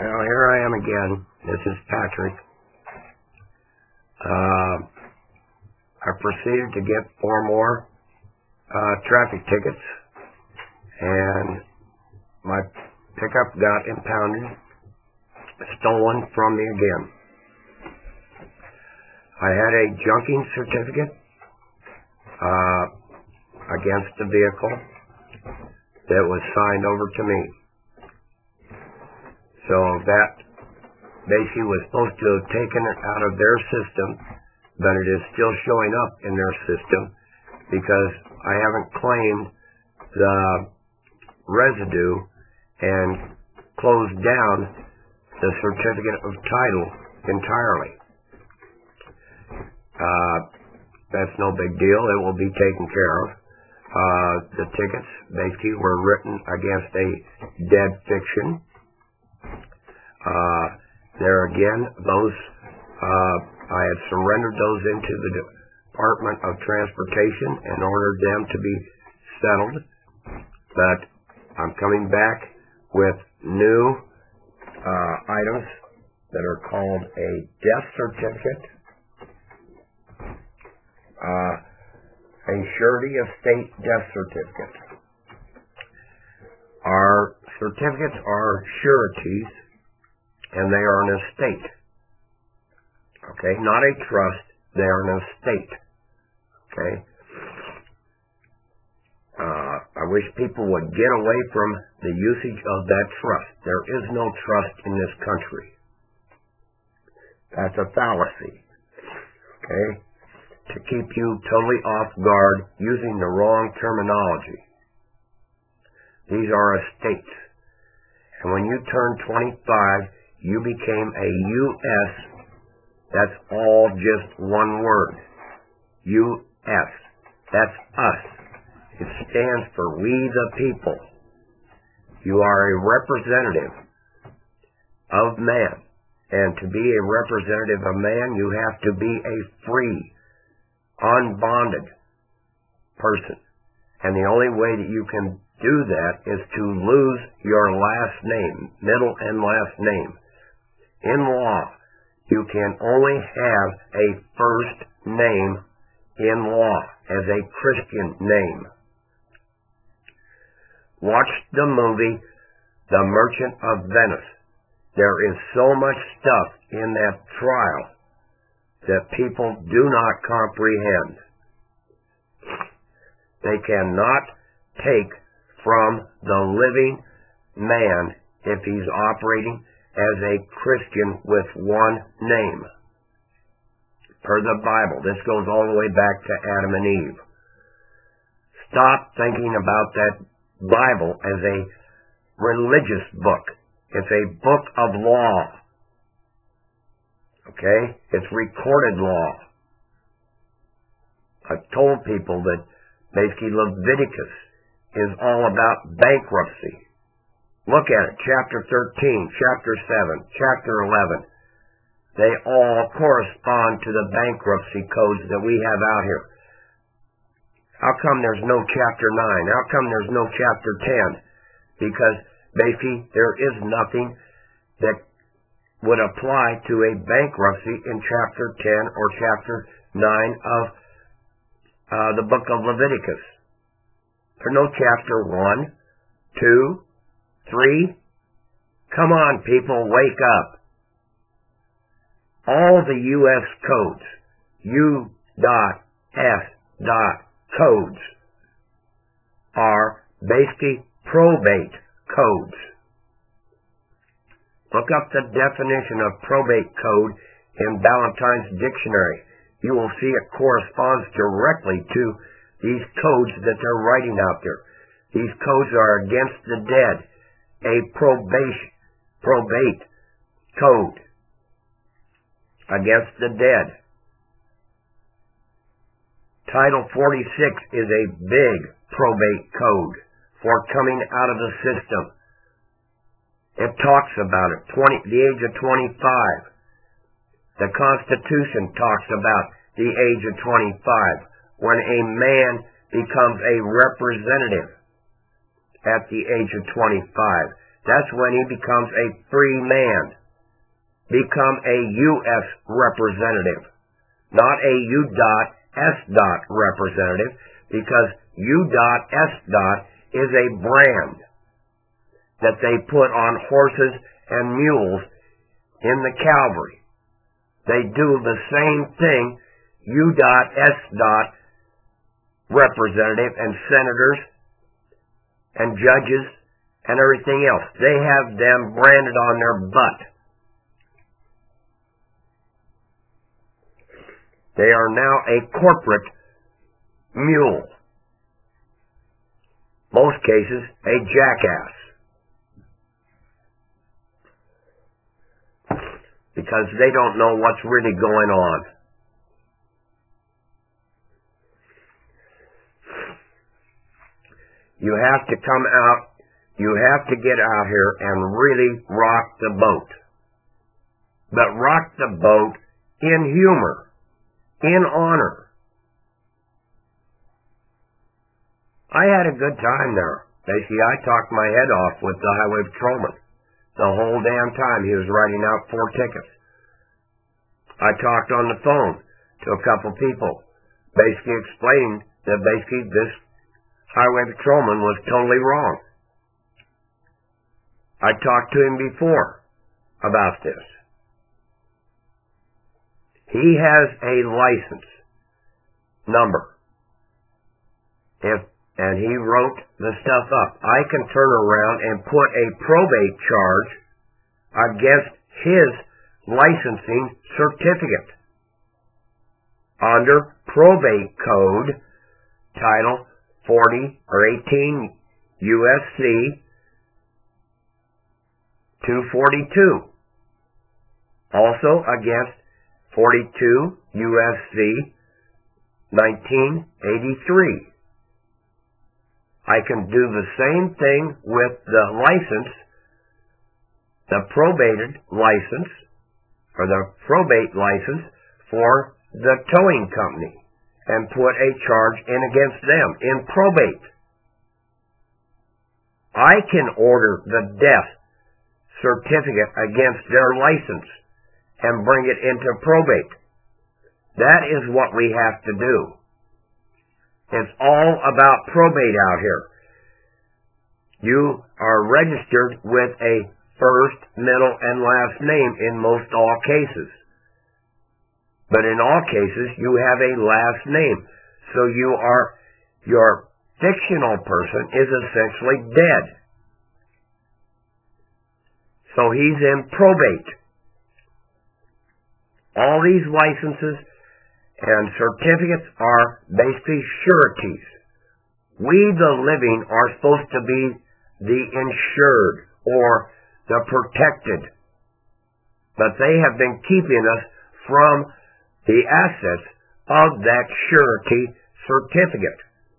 Well, here I am again. This is Patrick. I proceeded to get 4 more traffic tickets, and my pickup got impounded, stolen from me again. I had a junking certificate against the vehicle that was signed over to me. So that basically was supposed to have taken it out of their system, but it is still showing up in their system because I haven't claimed the residue and closed down the certificate of title entirely. That's no big deal. It will be taken care of. The tickets basically were written against a dead fiction. There again, those I had surrendered those into the Department of Transportation and ordered them to be settled. But I'm coming back with new items that are called a death certificate, a surety of state death certificate. Our certificates are sureties, and they are an estate. Okay, not a trust, they are an estate. Okay? I wish people would get away from the usage of that trust. There is no trust in this country. That's a fallacy. Okay? To keep you totally off guard using the wrong terminology. These are estates. And when you turn 25, you became a U.S. That's all just one word. U.S. That's us. It stands for we the people. You are a representative of man. And to be a representative of man, you have to be a free, unbonded person. And the only way that you can do that is to lose your last name, middle and last name. In law, you can only have a first name in law as a Christian name. Watch the movie The Merchant of Venice. There is so much stuff in that trial that people do not comprehend. They cannot take from the living man if he's operating as a Christian with one name. Per the Bible, this goes all the way back to Adam and Eve. Stop thinking about that Bible as a religious book. It's a book of law. Okay? It's recorded law. I've told people that basically Leviticus is all about bankruptcy. Look at it, chapter 13, chapter 7, chapter 11. They all correspond to the bankruptcy codes that we have out here. How come there's no chapter 9? How come there's no chapter 10? Because basically there is nothing that would apply to a bankruptcy in chapter 10 or chapter 9 of the book of Leviticus. There's no chapter 1, 2, 3. Come on, people, wake up. All the U.S. codes, U.S. codes, are basically probate codes. Look up the definition of probate code in Ballantyne's dictionary. You will see it corresponds directly to these codes that they're writing out there. These codes are against the dead. A probate code against the dead. Title 46 is a big probate code for coming out of the system. It talks about it, the age of 25. The Constitution talks about the age of 25, when a man becomes a representative at the age of 25. that's when he becomes a free man. Become a U.S. representative, not a U.S. representative, because U.S. is a brand that they put on horses and mules in the cavalry. They do the same thing U.S. representative and senators and judges and everything else. They have them branded on their butt. They are now a corporate mule. Most cases, a jackass. Because they don't know what's really going on. You have to come out, you have to get out here and really rock the boat. But rock the boat in humor, in honor. I had a good time there. Basically, I talked my head off with the highway patrolman. The whole damn time he was writing out 4 tickets. I talked on the phone to a couple people, basically explaining that basically this highway patrolman was totally wrong. I talked to him before about this. He has a license number. And he wrote the stuff up. I can turn around and put a probate charge against his licensing certificate under probate code title 40 or 18 USC 242. Also against 42 USC 1983. I can do the same thing with the license, the probated license, or the probate license for the towing company, and put a charge in against them in probate. I can order the death certificate against their license and bring it into probate. That is what we have to do. It's all about probate out here. You are registered with a first, middle, and last name in most all cases. But in all cases, you have a last name. So your fictional person is essentially dead. So he's in probate. All these licenses and certificates are basically sureties. We, the living, are supposed to be the insured or the protected. But they have been keeping us from the assets of that surety certificate.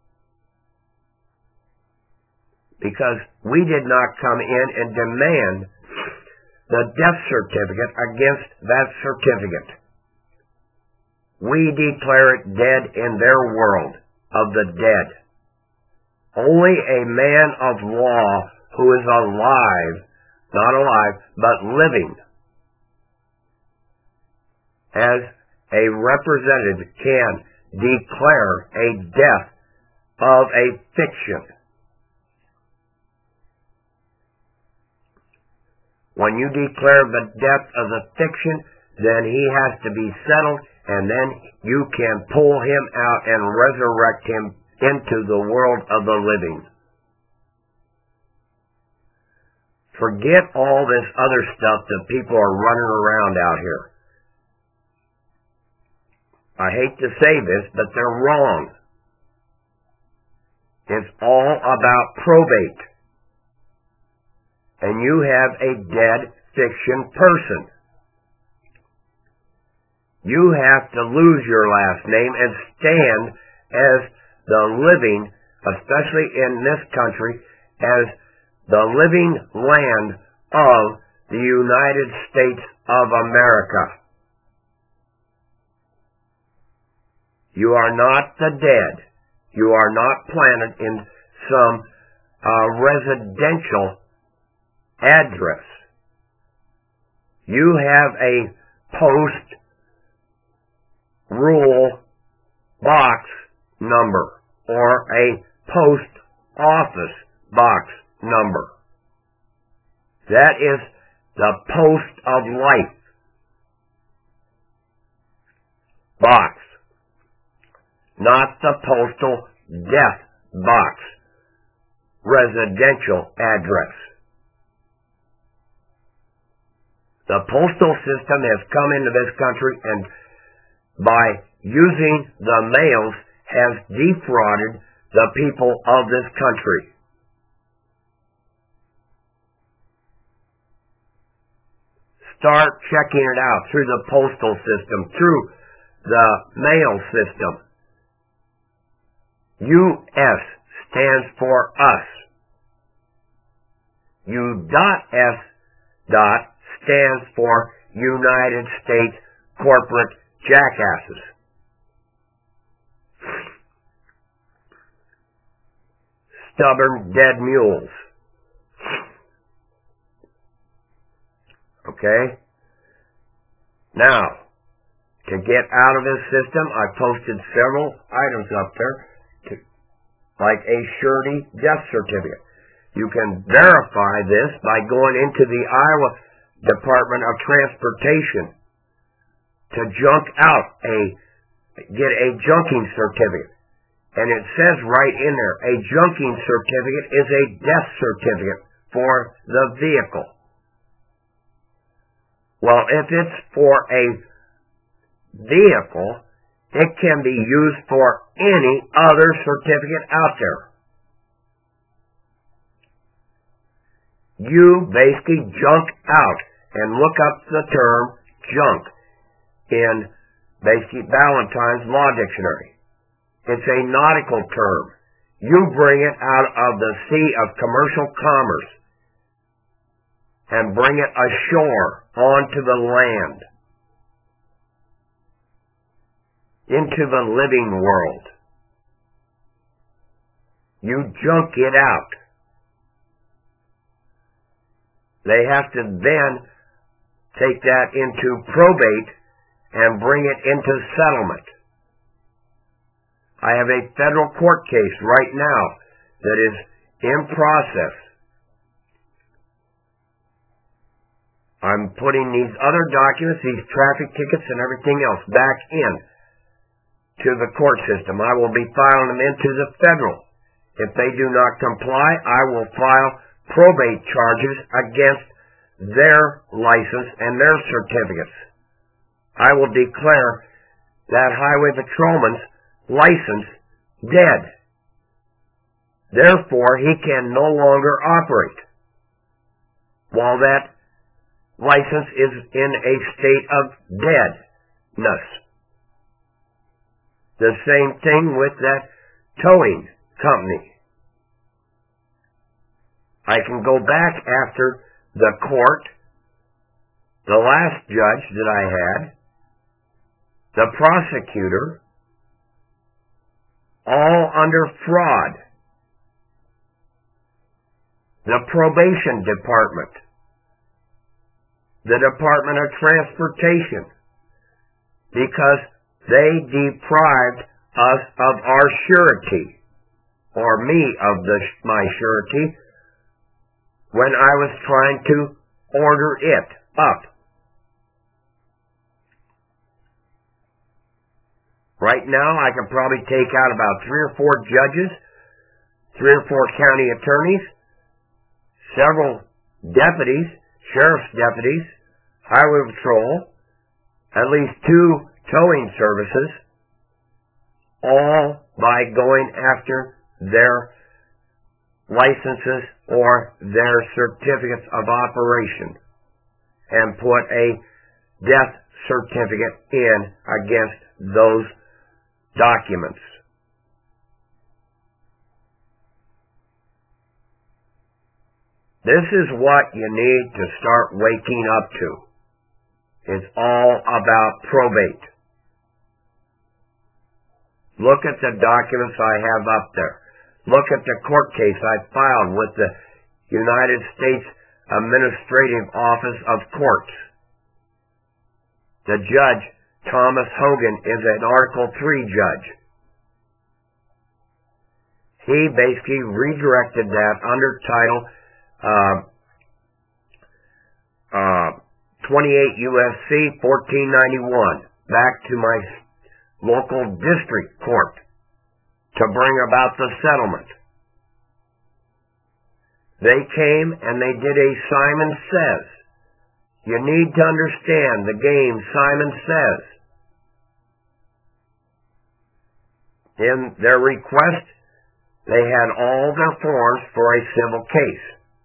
Because we did not come in and demand the death certificate against that certificate. We declare it dead in their world of the dead. Only a man of law who is alive, not alive, but living, as a representative can declare a death of a fiction. When you declare the death of the fiction, then he has to be settled, and then you can pull him out and resurrect him into the world of the living. Forget all this other stuff that people are running around out here. I hate to say this, but they're wrong. It's all about probate. And you have a dead fiction person. You have to lose your last name and stand as the living, especially in this country, as the living land of the United States of America. You are not the dead. You are not planted in some residential address. You have a post rule box number or a post office box number. That is the post of life box, not the postal death box residential address. The postal system has come into this country and by using the mails has defrauded the people of this country. Start checking it out through the postal system, through the mail system. U.S. stands for us. U.S. stands for United States corporate jackasses. Stubborn dead mules. Okay? Now, to get out of this system, I posted several items up there, like a surety death certificate. You can verify this by going into the Iowa Department of Transportation to get a junking certificate. And it says right in there, a junking certificate is a death certificate for the vehicle. Well, if it's for a vehicle, it can be used for any other certificate out there. You basically junk out and look up the term junk in basically Ballantyne's Law Dictionary. It's a nautical term. You bring it out of the sea of commercial commerce and bring it ashore onto the land, into the living world. You junk it out. They have to then take that into probate and bring it into settlement. I have a federal court case right now that is in process. I'm putting these other documents, these traffic tickets and everything else back in to the court system. I will be filing them into the federal. If they do not comply, I will file probate charges against their license and their certificates. I will declare that highway patrolman's license dead. Therefore, he can no longer operate while that license is in a state of deadness. The same thing with that towing company. I can go back after the court, the last judge that I had, the prosecutor, all under fraud. The probation department, the Department of Transportation, because they deprived us of our surety, or me of my surety, when I was trying to order it up. Right now, I can probably take out about 3 or 4 judges, 3 or 4 county attorneys, several deputies, sheriff's deputies, highway patrol, at least 2 towing services, all by going after their licenses or their certificates of operation and put a death certificate in against those documents. This is what you need to start waking up to. It's all about probate. Look at the documents I have up there. Look at the court case I filed with the United States Administrative Office of Courts. The judge, Thomas Hogan, is an Article 3 judge. He basically redirected that under Title 28 U.S.C. 1491 back to my local district court to bring about the settlement. They came and they did a Simon Says. You need to understand the game Simon Says. In their request, they had all their forms for a civil case.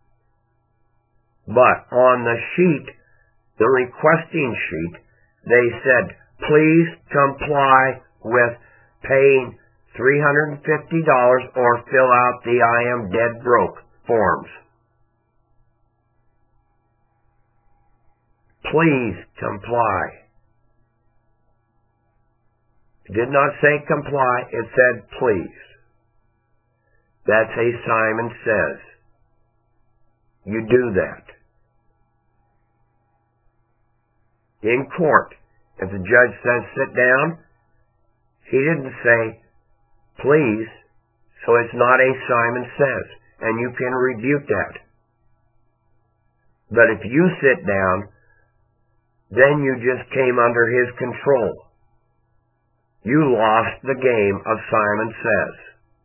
But on the sheet, the requesting sheet, they said, please comply with paying $350 or fill out the I am dead broke forms. Please comply. It did not say comply, it said please. That's a Simon Says. You do that. In court, if the judge says sit down, he didn't say please, so it's not a Simon Says, and you can rebuke that. But if you sit down, then you just came under his control. You lost the game of Simon Says.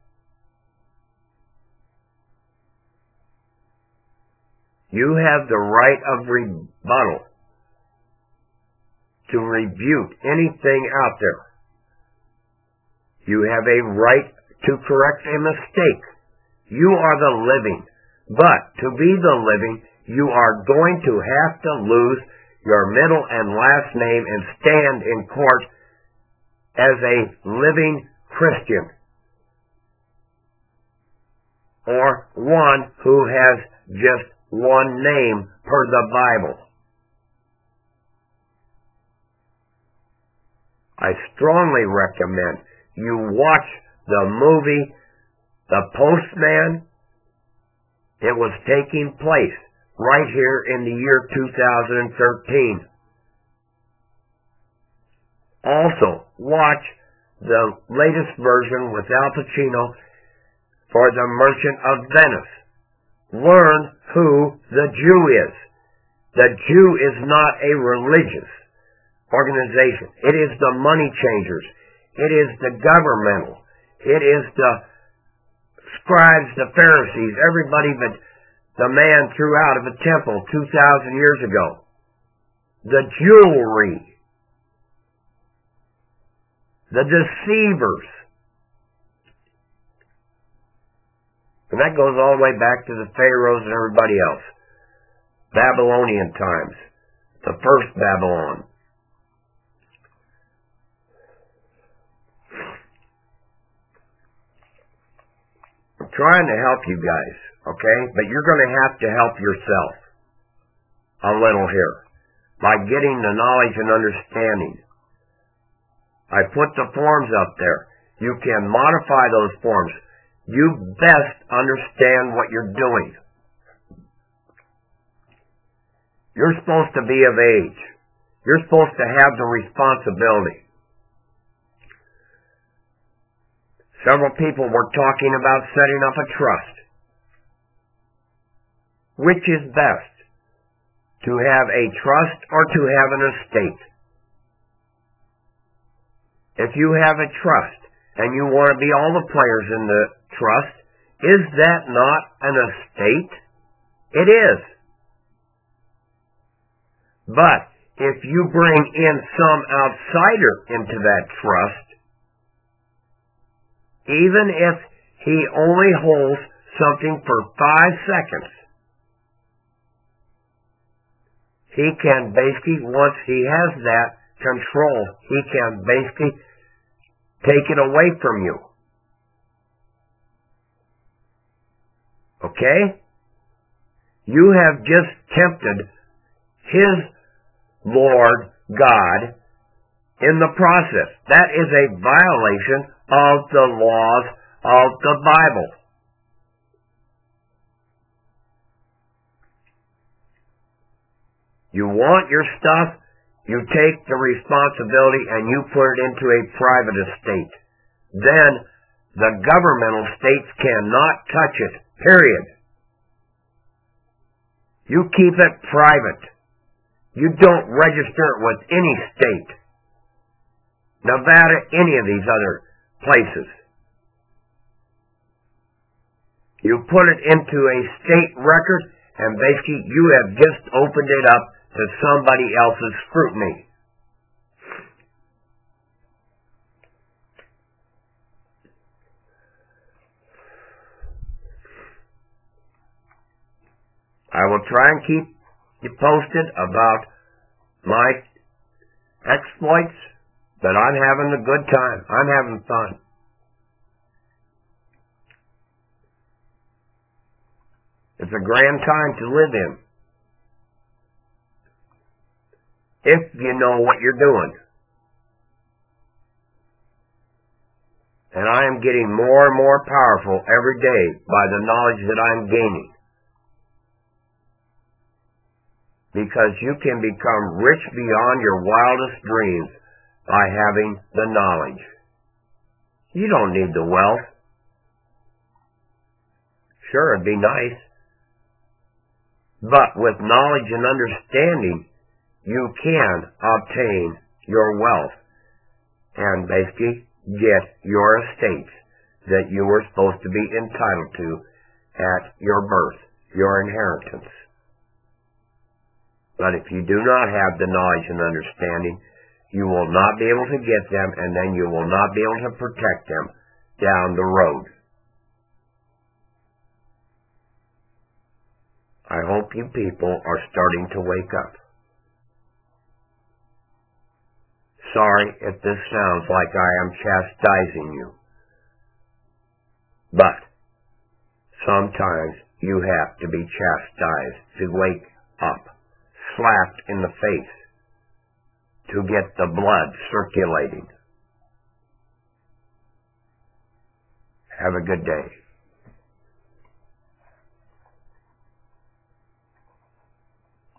You have the right of rebuttal to rebuke anything out there. You have a right to correct a mistake. You are the living. But to be the living, you are going to have to lose your middle and last name and stand in court as a living Christian, or one who has just one name per the Bible. I strongly recommend you watch the movie The Postman. It was taking place right here in the year 2013. Also, watch the latest version with Al Pacino for The Merchant of Venice. Learn who the Jew is. The Jew is not a religious organization. It is the money changers. It is the governmental. It is the scribes, the Pharisees, everybody but the man threw out of the temple 2,000 years ago. The jewelry. The deceivers. And that goes all the way back to the Pharaohs and everybody else. Babylonian times. The first Babylon. I'm trying to help you guys, okay? But you're going to have to help yourself a little here by getting the knowledge and understanding. I put the forms up there. You can modify those forms. You best understand what you're doing. You're supposed to be of age. You're supposed to have the responsibility. Several people were talking about setting up a trust. Which is best? To have a trust or to have an estate? If you have a trust and you want to be all the players in the trust, is that not an estate? It is. But if you bring in some outsider into that trust, even if he only holds something for 5 seconds, he can basically, once he has that control, he can basically take it away from you. Okay? You have just tempted his Lord God in the process. That is a violation of the laws of the Bible. You want your stuff, you take the responsibility and you put it into a private estate. Then the governmental states cannot touch it, period. You keep it private. You don't register it with any state. Nevada, any of these other places. You put it into a state record, and basically you have just opened it up to somebody else's scrutiny. I will try and keep you posted about my exploits, but I'm having a good time. I'm having fun. It's a grand time to live in, if you know what you're doing. And I am getting more and more powerful every day by the knowledge that I'm gaining. Because you can become rich beyond your wildest dreams by having the knowledge. You don't need the wealth. Sure, it'd be nice. But with knowledge and understanding, you can obtain your wealth and basically get your estates that you were supposed to be entitled to at your birth, your inheritance. But if you do not have the knowledge and understanding, you will not be able to get them, and then you will not be able to protect them down the road. I hope you people are starting to wake up. Sorry if this sounds like I am chastising you. But sometimes you have to be chastised to wake up, slapped in the face, to get the blood circulating. Have a good day.